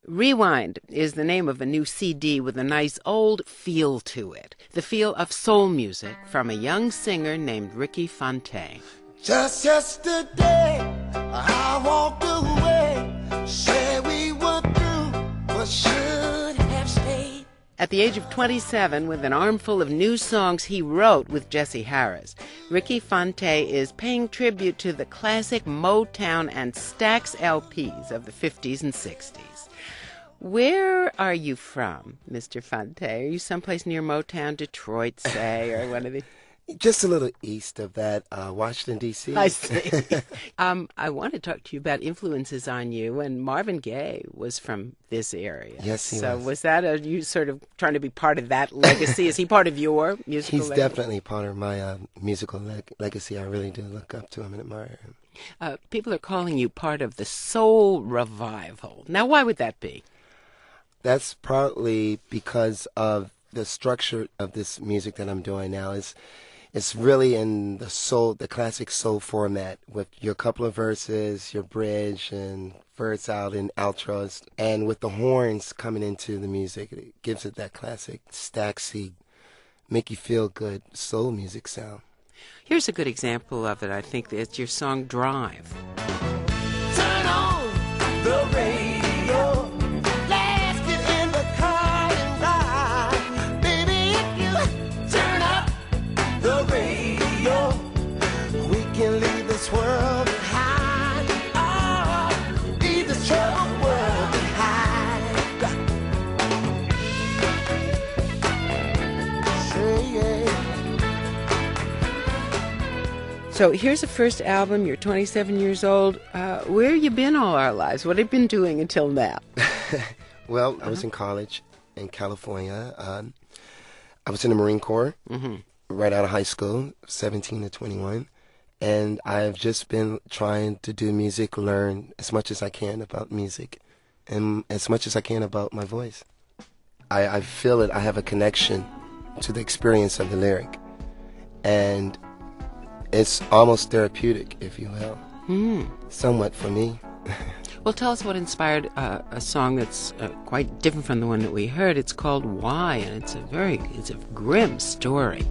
Rewind is the name of a new CD with a nice old feel to it. The feel of soul music from a young singer named Ricky Fontaine. Just yesterday, I walked away, said we were through, but should have stayed. At the age of 27, with an armful of new songs he wrote with Jesse Harris, Ricky Fontaine is paying tribute to the classic Motown and Stax LPs of the 50s and 60s. Where are you from, Mr. Fontaine? Are you someplace near Motown, Detroit, say, or one of the... Just a little east of that, Washington, D.C. I see. I want to talk to you about influences on you, and Marvin Gaye was from this area. Yes, he was. So was that you sort of trying to be part of that legacy? Is he part of your musical legacy? He's definitely part of my musical legacy. I really do look up to him and admire him. People are calling you part of the soul revival. Now, why would that be? That's partly because of the structure of this music that I'm doing now. It's really in the soul, the classic soul format, with your couple of verses, your bridge, and verse out and outros, and with the horns coming into the music. It gives it that classic Staxy, make you feel good soul music sound. Here's a good example of it. I think it's your song Drive. Turn on the radio. Let's get in the car and ride. Baby, if you turn up the radio, we can leave this world behind. Oh, leave this troubled world behind. Say yeah. So here's the first album. You're 27 years old. Where have you been all our lives? What have you been doing until now? Well, I was in college in California. I was in the Marine Corps right out of high school, 17 to 21. And I've just been trying to do music, learn as much as I can about music, and as much as I can about my voice. I feel it. I have a connection to the experience of the lyric. And it's almost therapeutic, if you will. Somewhat for me. Well, tell us what inspired a song that's quite different from the one that we heard. It's called Why, and it's a grim story.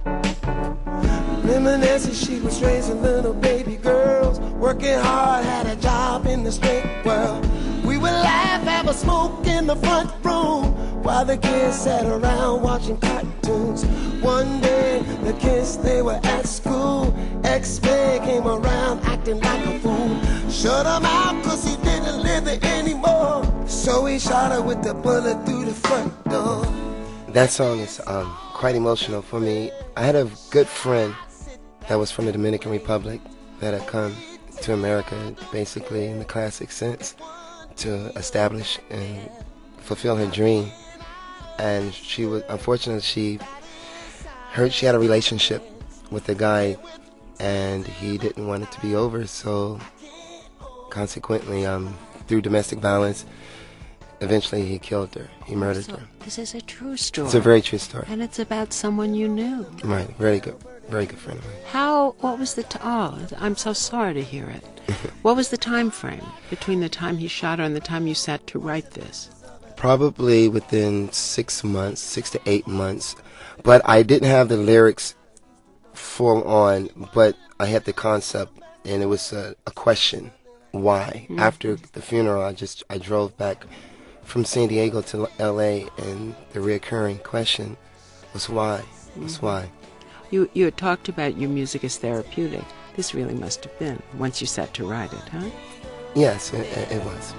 Reminiscing, she was raising little baby girls, working hard, had a job in the straight world. We would laugh, have a smoke in the front room, while the kids sat around watching cartoons. One day, the kids, they were at school. X-Men came around acting like a fool. Shut him out, cause he didn't live there anymore. So he shot her with the bullet through the front door. That song is quite emotional for me. I had a good friend that was from the Dominican Republic that had come to America, basically in the classic sense, to establish and fulfill her dream. And she was, unfortunately, she had a relationship with a guy, and he didn't want it to be over. So, consequently, through domestic violence, eventually he killed her. He murdered her. This is a true story. It's a very true story. And it's about someone you knew. Right. Very good friend of mine. What was I'm so sorry to hear it. What was the time frame between the time he shot her and the time you sat to write this? Probably within 6 to 8 months. But I didn't have the lyrics full on, but I had the concept, and it was a question. Why? After the funeral, I drove back from San Diego to L.A., and the reoccurring question was why? Why? You had talked about your music as therapeutic. This really must have been, once you sat to write it, huh? Yes, it was.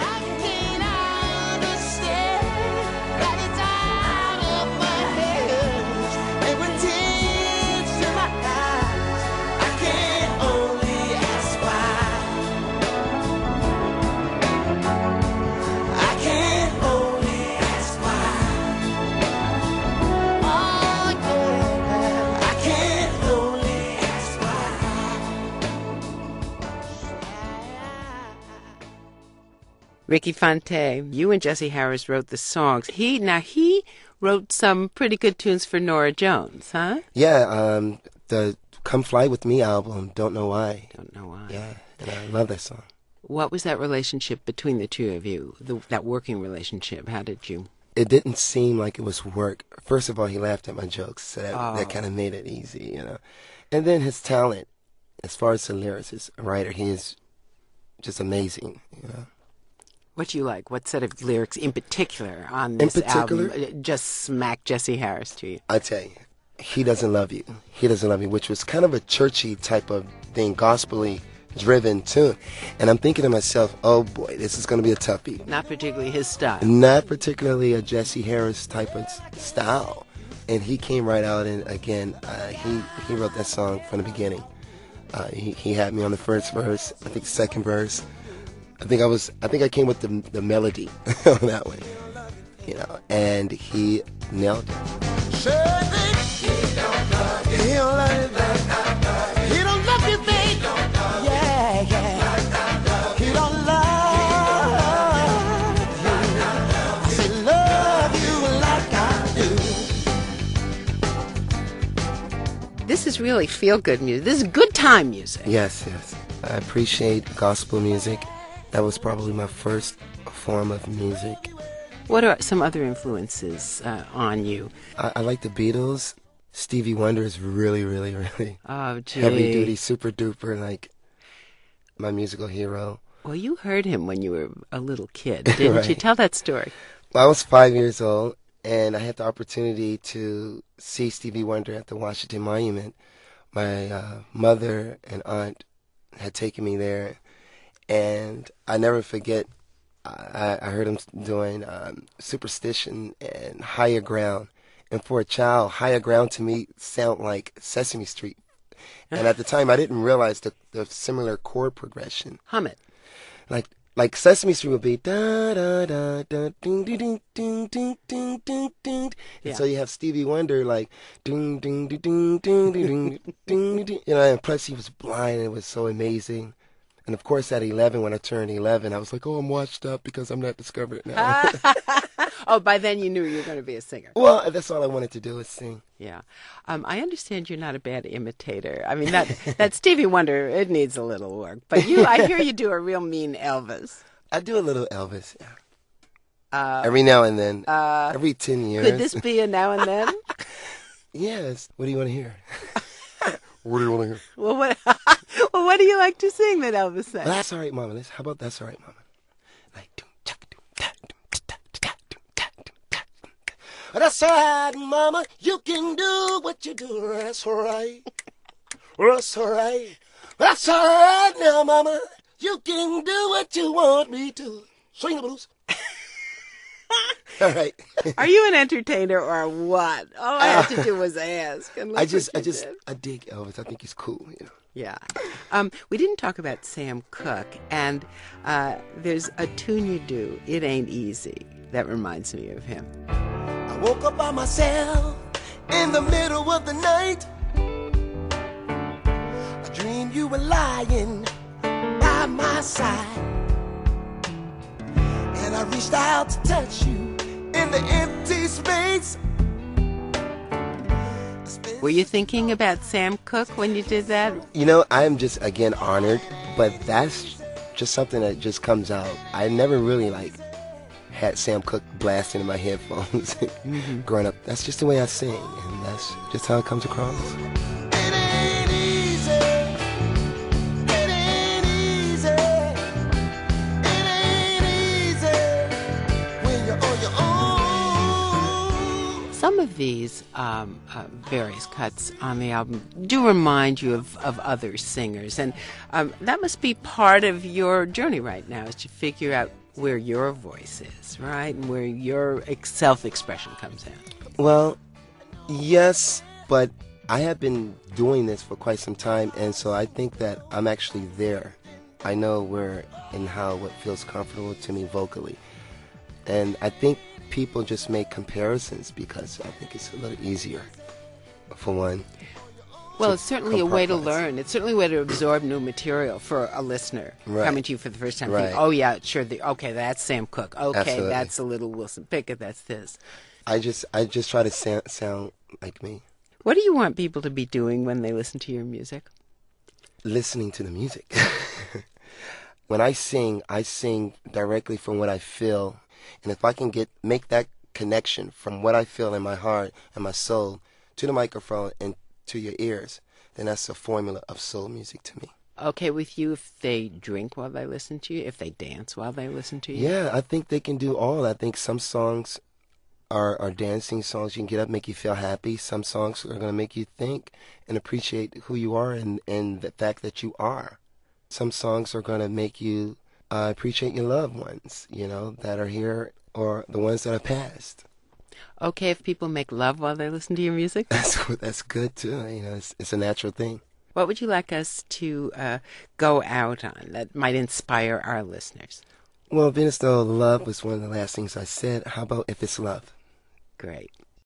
Ricky Fontaine, you and Jesse Harris wrote the songs. He wrote some pretty good tunes for Norah Jones, huh? Yeah, the Come Fly With Me album, Don't Know Why. Don't Know Why. Yeah, and I love that song. What was that relationship between the two of you, that working relationship? How did you... It didn't seem like it was work. First of all, he laughed at my jokes, so that Oh. kind of made it easy, you know. And then his talent, as far as the lyrics, as a writer, he is just amazing, you know. What do you like? What set of lyrics in particular on this album just smacked Jesse Harris to you? I tell you, He Doesn't Love You. He Doesn't Love You, which was kind of a churchy type of thing, gospel-y driven tune. And I'm thinking to myself, oh boy, this is going to be a toughie. Not particularly his style. Not particularly a Jesse Harris type of style. And he came right out, and again, he wrote that song from the beginning. He had me on the first verse, I think second verse. I think I came with the melody on that one, you know, and he nailed it. He don't love you. He don't love you, babe. He don't love you, babe. Yeah, yeah. He don't love you. I say love you like I do. This is really feel-good music. This is good time music. Yes. I appreciate gospel music. That was probably my first form of music. What are some other influences on you? I like the Beatles. Stevie Wonder is really, really, really Oh, gee. heavy duty, super duper, like my musical hero. Well, you heard him when you were a little kid, didn't you? Right. Tell that story. Well, I was 5 years old, and I had the opportunity to see Stevie Wonder at the Washington Monument. My mother and aunt had taken me there, and I never forget, I heard him doing Superstition and Higher Ground. And for a child, Higher Ground to me sound like Sesame Street. And at the time, I didn't realize the similar chord progression. Hum it. Like Sesame Street would be da da da da ding ding ding ding ding ding ding ding. Yeah. And so you have Stevie Wonder like ding ding ding ding ding ding ding ding. You know, and plus he was blind, and it was so amazing. And of course, at 11, when I turned 11, I was like, oh, I'm washed up because I'm not discovered now. Oh, by then you knew you were going to be a singer. Well, that's all I wanted to do was sing. Yeah. I understand you're not a bad imitator. I mean, that Stevie Wonder, it needs a little work. But I hear you do a real mean Elvis. I do a little Elvis, yeah. Every now and then. Every 10 years. Could this be a now and then? Yes. What do you want to hear? What do you want to hear? Well, what do you like to sing that Elvis sang? Well, that's all right, Mama. How about That's All Right, Mama? Like, that's all right, Mama. You can do what you do. That's all right. That's all right. That's all right now, Mama. You can do what you want me to. Swing the blues. All right. Are you an entertainer or what? All I had to do was ask. And look I what you did. dig Elvis. I think he's cool, you know. Yeah. We didn't talk about Sam Cooke, and there's a tune you do, It Ain't Easy, that reminds me of him. I woke up by myself in the middle of the night. I dreamed you were lying by my side, and I reached out to touch you in the empty space. Were you thinking about Sam Cooke when you did that? You know, I'm just, again, honored, but that's just something that just comes out. I never really, had Sam Cooke blasting in my headphones growing up. That's just the way I sing, and that's just how it comes across. It ain't easy. It ain't easy. It ain't easy when you're on your own. Some of these various cuts on the album do remind you of other singers, and that must be part of your journey right now, is to figure out where your voice is, right, and where your self-expression comes in. Well, yes, but I have been doing this for quite some time, and so I think that I'm actually there. I know where and how what feels comfortable to me vocally. And I think people just make comparisons because I think it's a little easier, for one. Well, to it's certainly a way to compartmentalize. learn. It's certainly a way to absorb new material for a listener Right. coming to you for the first time. Right. Thinking, oh, yeah, sure, okay, that's Sam Cooke. Okay, Absolutely. that's a little Wilson Pickett, that's this. I just try to sound like me. What do you want people to be doing when they listen to your music? Listening to the music. when I sing directly from what I feel. And if I can make that connection from what I feel in my heart and my soul to the microphone and to your ears, then that's a formula of soul music to me. Okay with you if they drink while they listen to you, if they dance while they listen to you? Yeah, I think they can do all. I think some songs are dancing songs. You can get up, make you feel happy. Some songs are going to make you think and appreciate who you are and the fact that you are. Some songs are going to make you appreciate your loved ones, that are here or the ones that are past. Okay if people make love while they listen to your music? That's good too. It's a natural thing. What would you like us to go out on that might inspire our listeners? Well, being as though love was one of the last things I said, how about If It's Love? Great.